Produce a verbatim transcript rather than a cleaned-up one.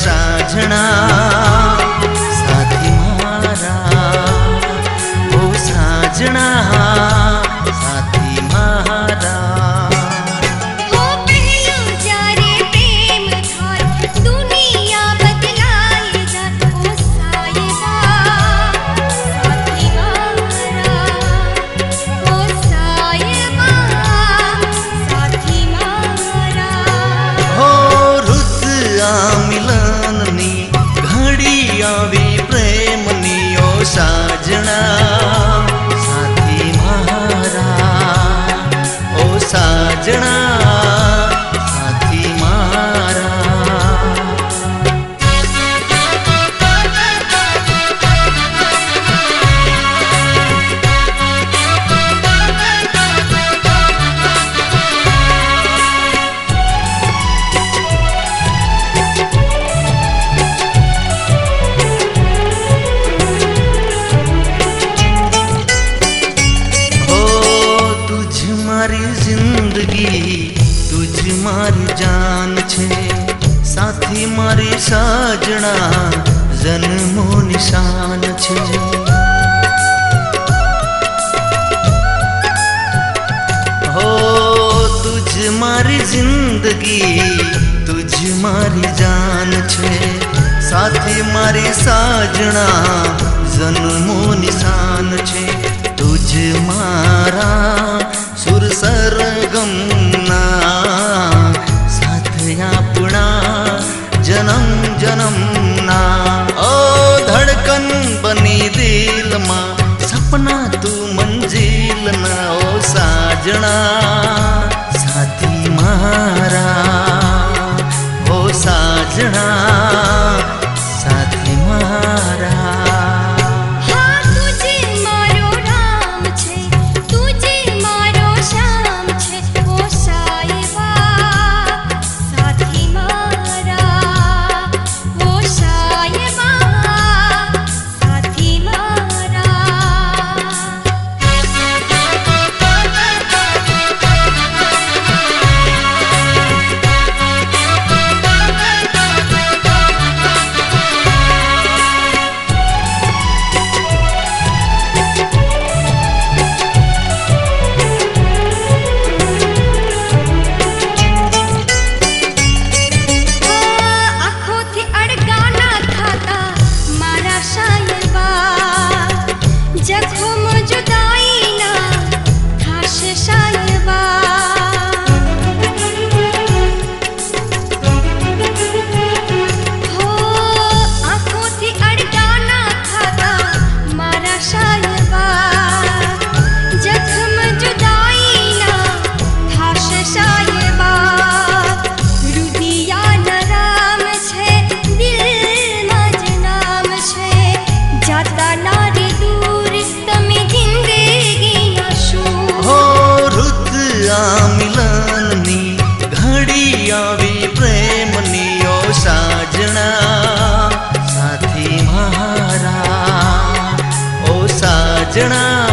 साजना साथी मारा ओ साजना साथी मारा। साजना साथी मारा ओ साजना साथी मारा। जिंदगी तुझ मारी जान छे साथी मारी साजना जन्मो निशान छे। हो तुझ मारी जिंदगी तुझ मारी जान छे साथी मारी साजना जन्मो निशान छे। तुझ मारा सुर सरगम ना साथ अपना जन्म जन्म ना ओ धड़कन बनी दिल मा सपना तू मंजिल ना ओ साजना साथी मारा ओ साजना साथी मारा। साजना साथी मारा ओ साजना।